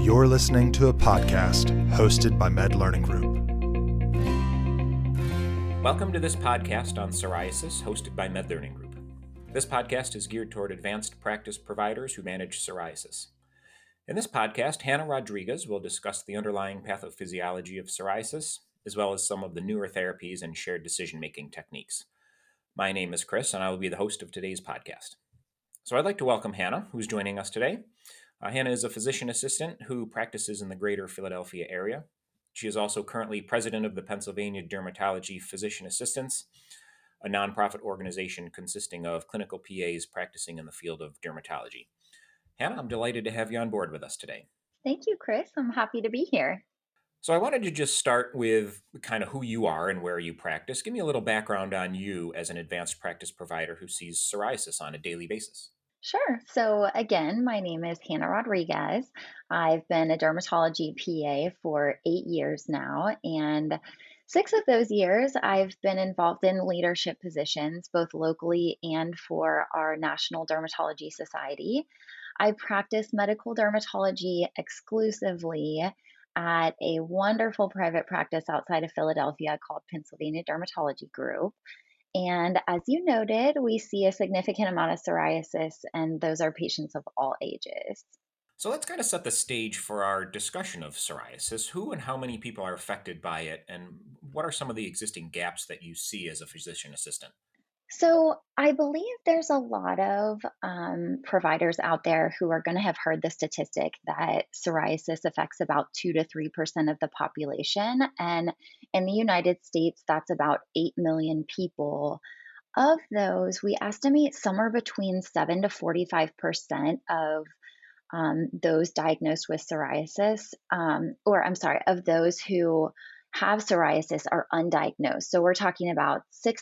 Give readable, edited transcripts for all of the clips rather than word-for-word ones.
You're listening to a podcast hosted by Med Learning Group. Welcome to this podcast on psoriasis hosted by Med Learning Group. This podcast is geared toward advanced practice providers who manage psoriasis. In this podcast, Hannah Rodriguez will discuss the underlying pathophysiology of psoriasis, as well as some of the newer therapies and shared decision-making techniques. My name is Chris, and I will be the host of today's podcast. So I'd like to welcome Hannah, who's joining us today. Hannah is a physician assistant who practices in the greater Philadelphia area. She is also currently president of the Pennsylvania Dermatology Physician Assistants, a nonprofit organization consisting of clinical PAs practicing in the field of dermatology. Hannah, I'm delighted to have you on board with us today. Thank you, Chris. I'm happy to be here. So I wanted to just start with kind of who you are and where you practice. Give me a little background on you as an advanced practice provider who sees psoriasis on a daily basis. Sure. So, again, my name is Hannah Rodriguez. I've been a dermatology PA for 8 years now, and 6 of those years I've been involved in leadership positions, both locally and for our National Dermatology Society. I practice medical dermatology exclusively at a wonderful private practice outside of Philadelphia called Pennsylvania Dermatology Group. And as you noted, we see a significant amount of psoriasis, and those are patients of all ages. So let's kind of set the stage for our discussion of psoriasis. Who and how many people are affected by it, and what are some of the existing gaps that you see as a physician assistant? So, I believe there's a lot of providers out there who are going to have heard the statistic that psoriasis affects about 2 to 3% of the population. And in the United States, that's about 8 million people. Of those, we estimate somewhere between 7 to 45% of those diagnosed with psoriasis, of those who have psoriasis are undiagnosed. So we're talking about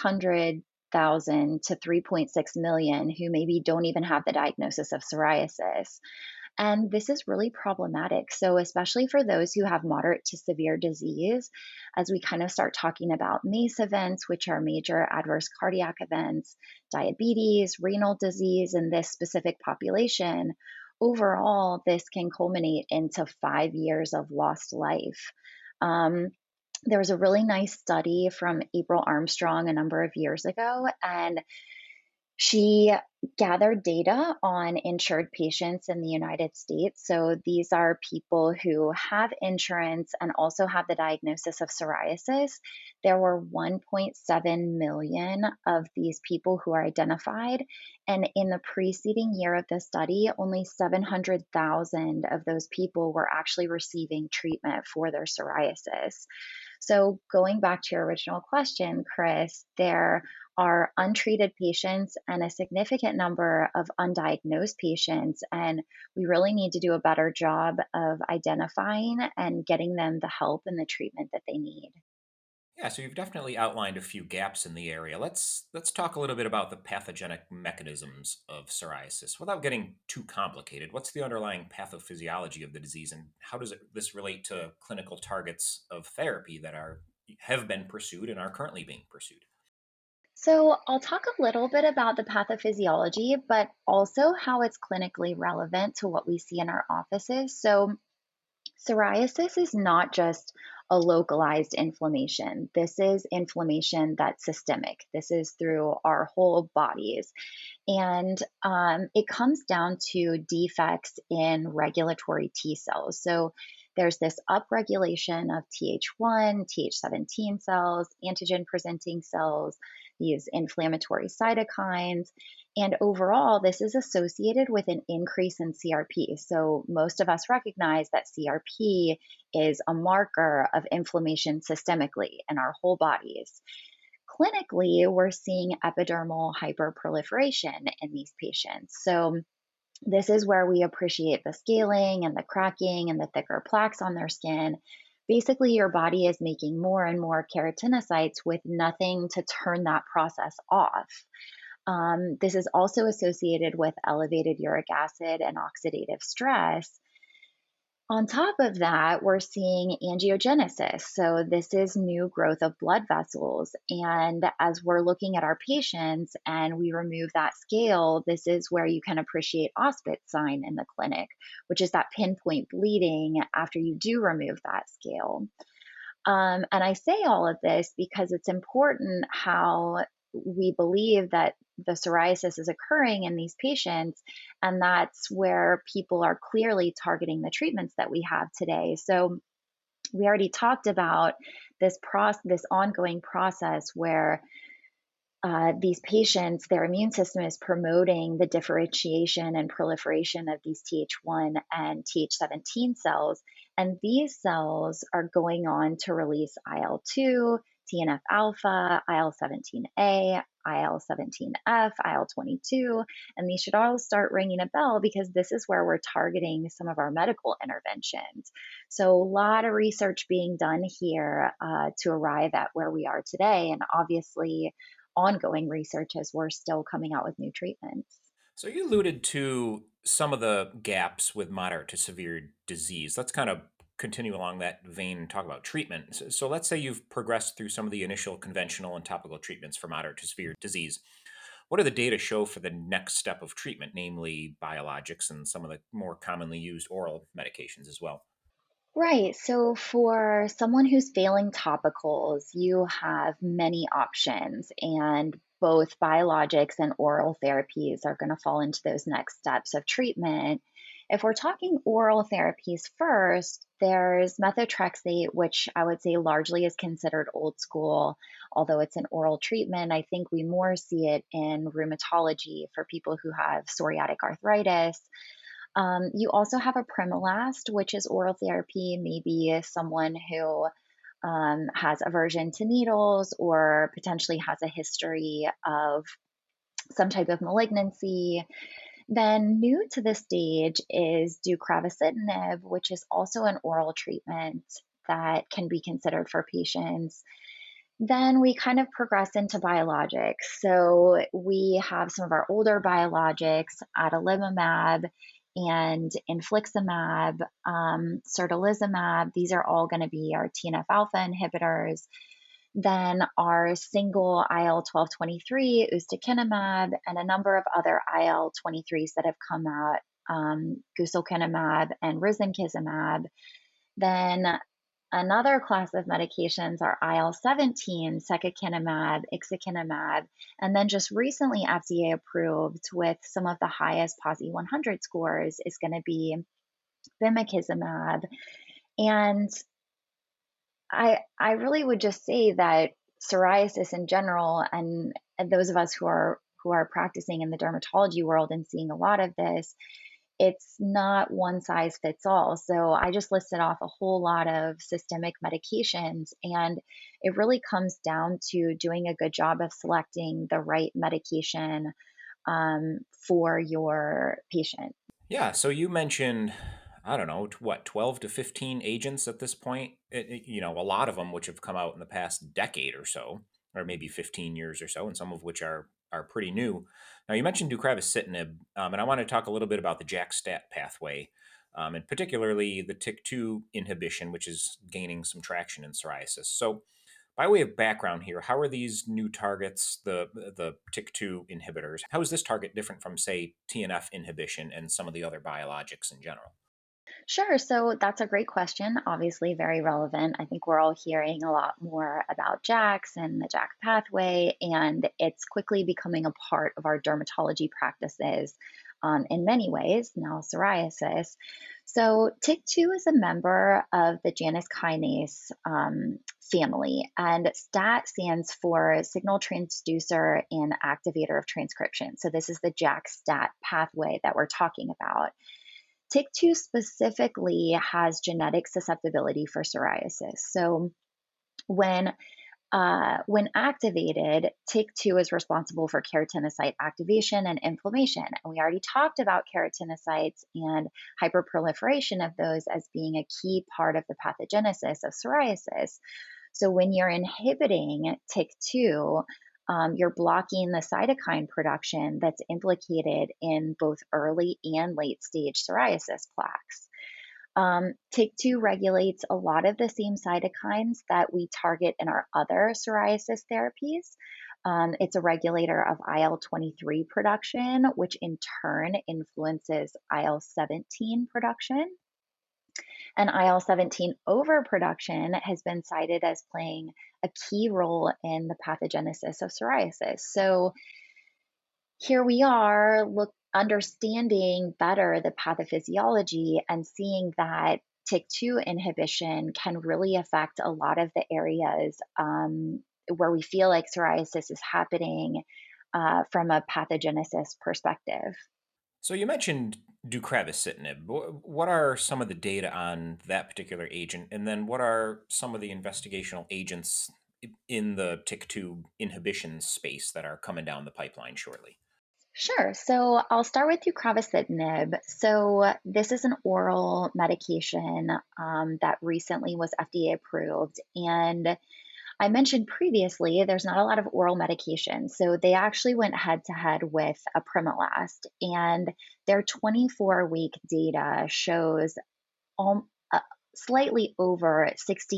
600,000 to 3.6 million who maybe don't even have the diagnosis of psoriasis. And this is really problematic. So, especially for those who have moderate to severe disease, as we kind of start talking about MACE events, which are major adverse cardiac events, diabetes, renal disease in this specific population, overall, this can culminate into 5 years of lost life. Um, there was a really nice study from April Armstrong a number of years ago, and she gathered data on insured patients in the United States. So these are people who have insurance and also have the diagnosis of psoriasis. There were 1.7 million of these people who are identified. And in the preceding year of the study, only 700,000 of those people were actually receiving treatment for their psoriasis. So going back to your original question, Chris, there are untreated patients and a significant number of undiagnosed patients. And we really need to do a better job of identifying and getting them the help and the treatment that they need. Yeah, so you've definitely outlined a few gaps in the area. Let's talk a little bit about the pathogenic mechanisms of psoriasis without getting too complicated. What's the underlying pathophysiology of the disease, and how does this relate to clinical targets of therapy that have been pursued and are currently being pursued? So, I'll talk a little bit about the pathophysiology, but also how it's clinically relevant to what we see in our offices. So, psoriasis is not just a localized inflammation. This is inflammation that's systemic. This is through our whole bodies. And it comes down to defects in regulatory T cells. So there's this upregulation of Th1, Th17 cells, antigen presenting cells, these inflammatory cytokines. And overall, this is associated with an increase in CRP. So most of us recognize that CRP is a marker of inflammation systemically in our whole bodies. Clinically, we're seeing epidermal hyperproliferation in these patients. So this is where we appreciate the scaling and the cracking and the thicker plaques on their skin. Basically, your body is making more and more keratinocytes with nothing to turn that process off. This is also associated with elevated uric acid and oxidative stress. On top of that, we're seeing angiogenesis. So, this is new growth of blood vessels. And as we're looking at our patients and we remove that scale, this is where you can appreciate Auspitz sign in the clinic, which is that pinpoint bleeding after you do remove that scale. And I say all of this because it's important how we believe that the psoriasis is occurring in these patients, and that's where people are clearly targeting the treatments that we have today. So we already talked about this ongoing process where these patients, their immune system is promoting the differentiation and proliferation of these Th1 and Th17 cells. And these cells are going on to release IL-2, TNF alpha, IL-17A, IL-17F, IL-22. And these should all start ringing a bell because this is where we're targeting some of our medical interventions. So, a lot of research being done here to arrive at where we are today. And obviously, ongoing research as we're still coming out with new treatments. So you alluded to some of the gaps with moderate to severe disease. Let's kind of continue along that vein and talk about treatment. So let's say you've progressed through some of the initial conventional and topical treatments for moderate to severe disease. What do the data show for the next step of treatment, namely biologics and some of the more commonly used oral medications as well? Right. So for someone who's failing topicals, you have many options, and both biologics and oral therapies are going to fall into those next steps of treatment. If we're talking oral therapies first, there's methotrexate, which I would say largely is considered old school, although it's an oral treatment. I think we more see it in rheumatology for people who have psoriatic arthritis. You also have a Primilast, which is oral therapy, maybe someone who has aversion to needles or potentially has a history of some type of malignancy. Then, new to the stage is deucravacitinib, which is also an oral treatment that can be considered for patients. Then we kind of progress into biologics. So we have some of our older biologics, adalimumab and infliximab, certolizumab. These are all going to be our TNF alpha inhibitors. Then our single IL-12/23, ustekinumab, and a number of other IL-23s that have come out, guselkumab and risankizumab. Then another class of medications are IL-17, secukinumab, ixekizumab, and then just recently FDA approved with some of the highest PASI 100 scores is going to be bimekizumab. And I really would just say that psoriasis in general, and those of us who are practicing in the dermatology world and seeing a lot of this, it's not one size fits all. So I just listed off a whole lot of systemic medications, and it really comes down to doing a good job of selecting the right medication for your patient. Yeah, so you mentioned, I don't know, what, 12 to 15 agents at this point? A lot of them which have come out in the past decade or so, or maybe 15 years or so, and some of which are pretty new. Now, you mentioned deucravacitinib, and I want to talk a little bit about the JAK-STAT pathway, and particularly the TYK2 inhibition, which is gaining some traction in psoriasis. So, by way of background here, how are these new targets, the TYK2 inhibitors, how is this target different from, say, TNF inhibition and some of the other biologics in general? Sure. So that's a great question. Obviously, very relevant. I think we're all hearing a lot more about JAKs and the JAK pathway, and it's quickly becoming a part of our dermatology practices in many ways, now psoriasis. So, TYK2 is a member of the Janus kinase family, and STAT stands for signal transducer and activator of transcription. So, this is the JAK STAT pathway that we're talking about. TYK2 specifically has genetic susceptibility for psoriasis. So when when activated, TYK2 is responsible for keratinocyte activation and inflammation. And we already talked about keratinocytes and hyperproliferation of those as being a key part of the pathogenesis of psoriasis. So when you're inhibiting TYK2, you're blocking the cytokine production that's implicated in both early and late stage psoriasis plaques. TYK2 regulates a lot of the same cytokines that we target in our other psoriasis therapies. It's a regulator of IL 23 production, which in turn influences IL 17 production. And IL 17 overproduction has been cited as playing a key role in the pathogenesis of psoriasis. So here we are understanding better the pathophysiology and seeing that TYK2 inhibition can really affect a lot of the areas where we feel like psoriasis is happening from a pathogenesis perspective. So you mentioned deucravacitinib. What are some of the data on that particular agent? And then what are some of the investigational agents in the TYK2 inhibition space that are coming down the pipeline shortly? Sure. So I'll start with deucravacitinib. So this is an oral medication that recently was FDA approved. And I mentioned previously, there's not a lot of oral medication. So they actually went head to head with apremilast. And their 24-week data shows slightly over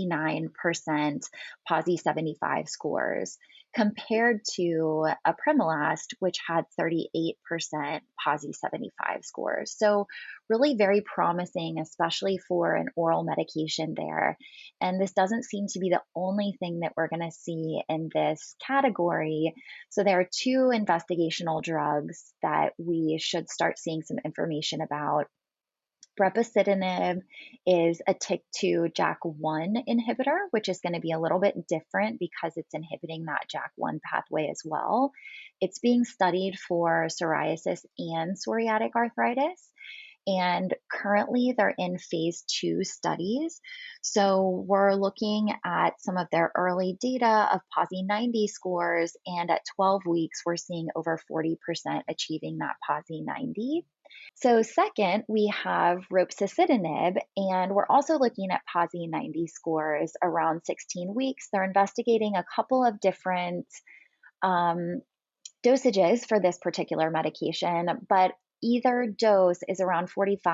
69% PASI 75 scores compared to apremilast, which had 38% PASI 75 scores. So really very promising, especially for an oral medication there. And this doesn't seem to be the only thing that we're going to see in this category. So there are two investigational drugs that we should start seeing some information about. Brepocitinib is a TYK2 JAK1 inhibitor, which is going to be a little bit different because it's inhibiting that JAK1 pathway as well. It's being studied for psoriasis and psoriatic arthritis. And currently, they're in phase 2 studies. So, we're looking at some of their early data of PASI 90 scores. And at 12 weeks, we're seeing over 40% achieving that PASI 90. So, second, we have ropsacitinib, and we're also looking at PASI 90 scores around 16 weeks. They're investigating a couple of different um, dosages for this particular medication, but either dose is around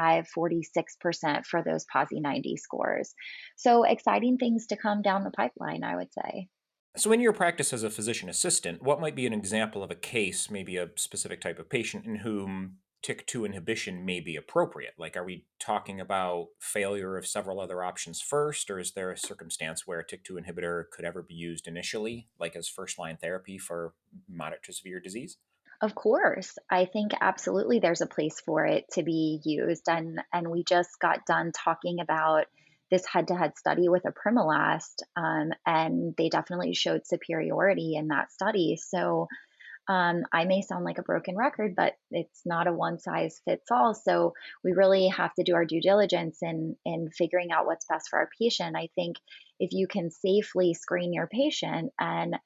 45-46% for those PASI 90 scores. So, exciting things to come down the pipeline, I would say. So, in your practice as a physician assistant, what might be an example of a case, maybe a specific type of patient in whom TYK2 inhibition may be appropriate? Like, are we talking about failure of several other options first, or is there a circumstance where a TYK2 inhibitor could ever be used initially, like as first line therapy for moderate to severe disease? Of course, I think absolutely there's a place for it to be used. And we just got done talking about this head-to-head study with apremilast, and they definitely showed superiority in that study. So I may sound like a broken record, but it's not a one size fits all. So we really have to do our due diligence in figuring out what's best for our patient. I think if you can safely screen your patient and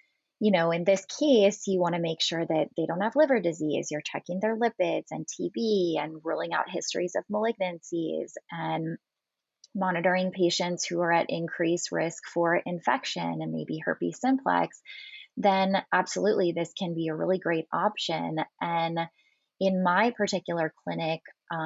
in this case, you want to make sure that they don't have liver disease. You're checking their lipids and TB and ruling out histories of malignancies and monitoring patients who are at increased risk for infection and maybe herpes simplex, then absolutely this can be a really great option. And in my particular clinic,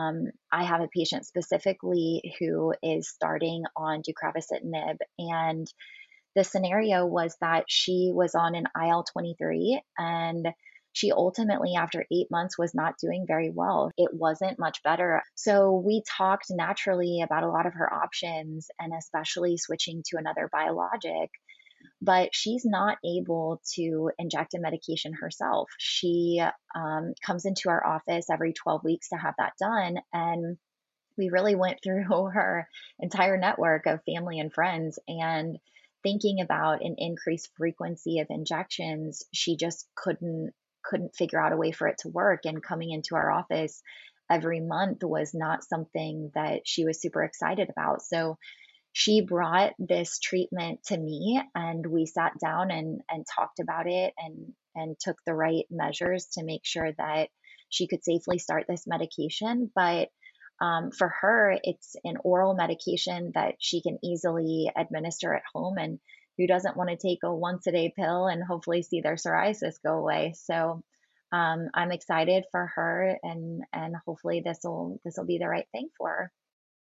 I have a patient specifically who is starting on deucravacitinib, and the scenario was that she was on an IL 23 and she ultimately, after 8 months, was not doing very well. It wasn't much better. So we talked naturally about a lot of her options and especially switching to another biologic. But she's not able to inject a medication herself. She comes into our office every 12 weeks to have that done. And we really went through her entire network of family and friends, and thinking about an increased frequency of injections, she just couldn't figure out a way for it to work. And coming into our office every month was not something that she was super excited about. So she brought this treatment to me, and we sat down and talked about it and took the right measures to make sure that she could safely start this medication. But for her, it's an oral medication that she can easily administer at home. And who doesn't want to take a once a day pill and hopefully see their psoriasis go away? So I'm excited for her, and hopefully this will be the right thing for her.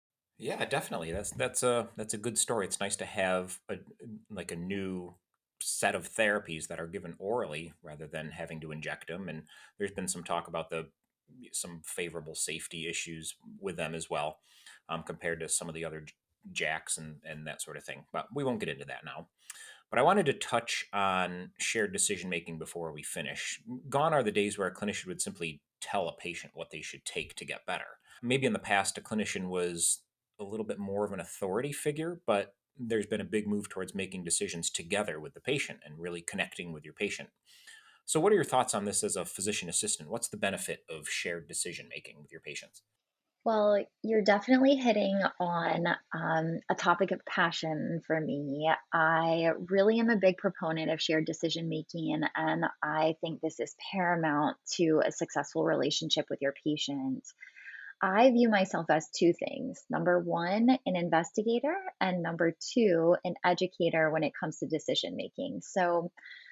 Yeah, definitely. That's a good story. It's nice to have a new set of therapies that are given orally rather than having to inject them. And there's been some talk about the some favorable safety issues with them as well, compared to some of the other jacks and that sort of thing. But we won't get into that now. But I wanted to touch on shared decision making before we finish. Gone are the days where a clinician would simply tell a patient what they should take to get better. Maybe in the past, a clinician was a little bit more of an authority figure, but there's been a big move towards making decisions together with the patient and really connecting with your patient. So, what are your thoughts on this as a physician assistant? What's the benefit of shared decision making with your patients? Well, you're definitely hitting on a topic of passion for me. I really am a big proponent of shared decision making, and I think this is paramount to a successful relationship with your patient. I view myself as two things. Number one, an investigator, and number two, an educator when it comes to decision making. So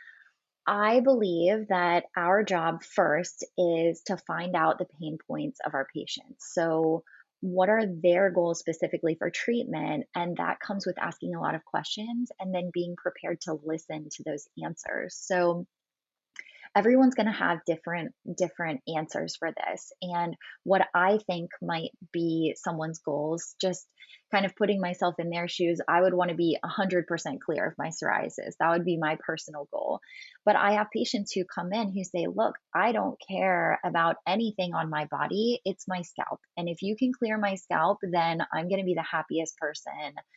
I believe that our job first is to find out the pain points of our patients. So, what are their goals specifically for treatment? And that comes with asking a lot of questions and then being prepared to listen to those answers. So, everyone's going to have different answers for this, and what I think might be someone's goals, just kind of putting myself in their shoes, I would want to be 100% clear of my psoriasis. That would be my personal goal. But I have patients who come in who say, look, I don't care about anything on my body, it's my scalp, and if you can clear my scalp, then I'm going to be the happiest person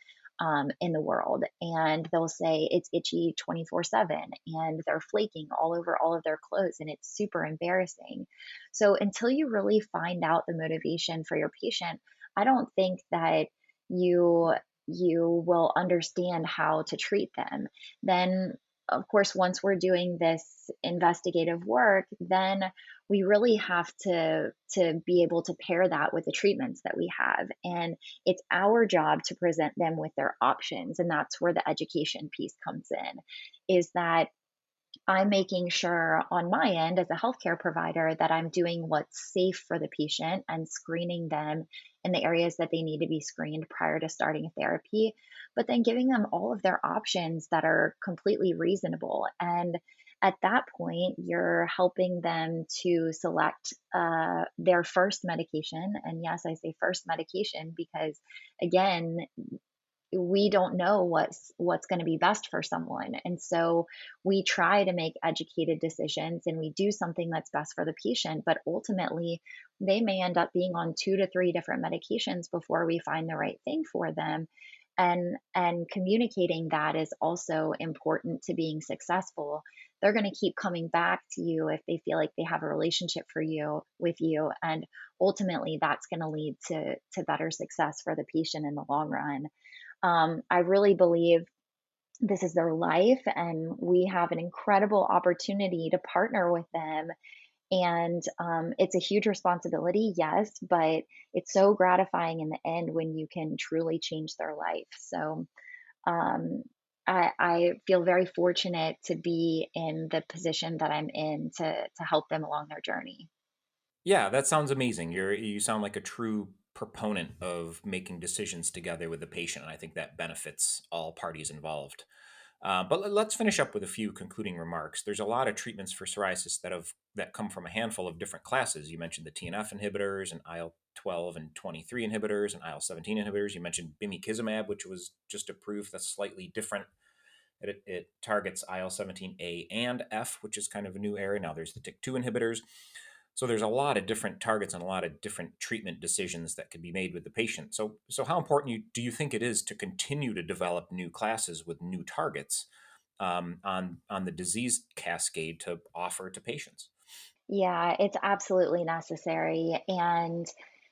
in the world. And they'll say it's itchy 24/7 and they're flaking all over all of their clothes and it's super embarrassing. So, until you really find out the motivation for your patient, I don't think that you you will understand how to treat them. Then of course, once we're doing this investigative work, then we really have to be able to pair that with the treatments that we have. And it's our job to present them with their options. And that's where the education piece comes in, is that I'm making sure on my end as a healthcare provider that I'm doing what's safe for the patient and screening them in the areas that they need to be screened prior to starting therapy, but then giving them all of their options that are completely reasonable. And at that point, you're helping them to select their first medication. And yes, I say first medication because, again, we don't know what's going to be best for someone, and so we try to make educated decisions and we do something that's best for the patient, but ultimately they may end up being on 2 to 3 different medications before we find the right thing for them. And communicating that is also important to being successful. They're going to keep coming back to you if they feel like they have a relationship for you with you, and ultimately that's going to lead to better success for the patient in the long run. I really believe this is their life, and we have an incredible opportunity to partner with them. And it's a huge responsibility, yes, but it's so gratifying in the end when you can truly change their life. So um, I feel very fortunate to be in the position that I'm in to help them along their journey. Yeah, that sounds amazing. You sound like a true proponent of making decisions together with the patient, and I think that benefits all parties involved. But let's finish up with a few concluding remarks. There's a lot of treatments for psoriasis that come from a handful of different classes. You mentioned the TNF inhibitors and IL-12 and 23 inhibitors and IL-17 inhibitors. You mentioned bimekizumab, which was just approved. That's slightly different. It targets IL-17A and F, which is kind of a new area. Now there's the TYK2 inhibitors. So there's a lot of different targets and a lot of different treatment decisions that can be made with the patient. So how important do you think it is to continue to develop new classes with new targets on the disease cascade to offer to patients? Yeah, it's absolutely necessary. And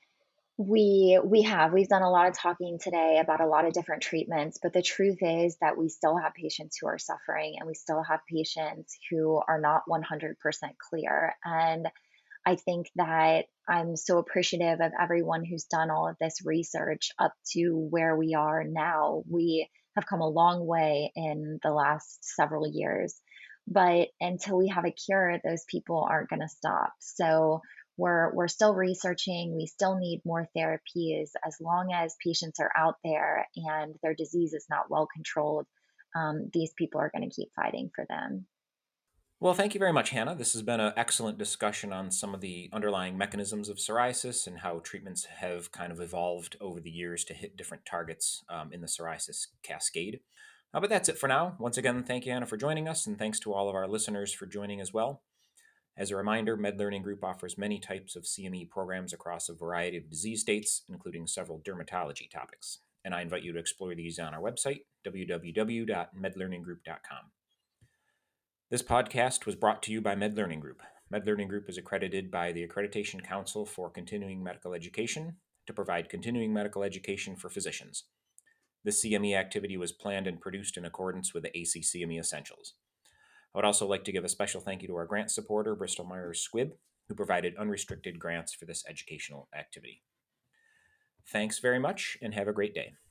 we've done a lot of talking today about a lot of different treatments, but the truth is that we still have patients who are suffering and we still have patients who are not 100% clear. And I think that I'm so appreciative of everyone who's done all of this research up to where we are now. We have come a long way in the last several years, but until we have a cure, those people aren't going to stop. So we're still researching. We still need more therapies. As long as patients are out there and their disease is not well controlled, these people are going to keep fighting for them. Well, thank you very much, Hannah. This has been an excellent discussion on some of the underlying mechanisms of psoriasis and how treatments have kind of evolved over the years to hit different targets in the psoriasis cascade. But that's it for now. Once again, thank you, Hannah, for joining us, and thanks to all of our listeners for joining as well. As a reminder, MedLearning Group offers many types of CME programs across a variety of disease states, including several dermatology topics. And I invite you to explore these on our website, www.medlearninggroup.com. This podcast was brought to you by MedLearning Group. MedLearning Group is accredited by the Accreditation Council for Continuing Medical Education to provide continuing medical education for physicians. This CME activity was planned and produced in accordance with the ACCME Essentials. I would also like to give a special thank you to our grant supporter, Bristol Myers Squibb, who provided unrestricted grants for this educational activity. Thanks very much, and have a great day.